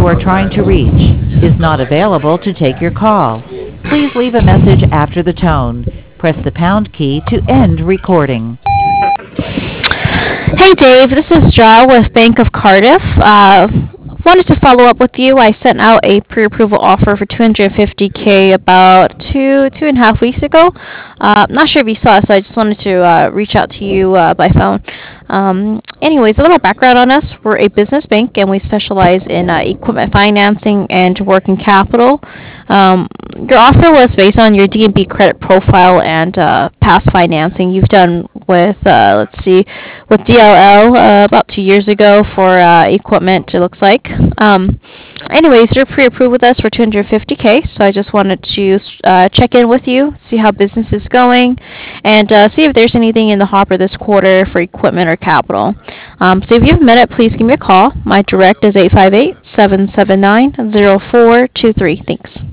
you are trying to reach is not available to take your call. Please leave a message after the tone. Press the pound key to end recording. Hey Dave, this is Ja with Bank of Cardiff. Wanted to follow up with you. I sent out a pre-approval offer for 250K about two and a half weeks ago. Not sure if you saw it, so I just wanted to reach out to you by phone. Anyways, a little background on us. We're a business bank and we specialize in equipment financing and working capital. Your offer was based on your DNB credit profile and past financing you've done with, let's see, with DLL about 2 years ago for equipment, it looks like. Anyways, you're pre-approved with us for 250K, so I just wanted to check in with you, see how business is going, and see if there's anything in the hopper this quarter for equipment or capital. So if you have a minute, please give me a call. My direct is 858-779-0423. Thanks.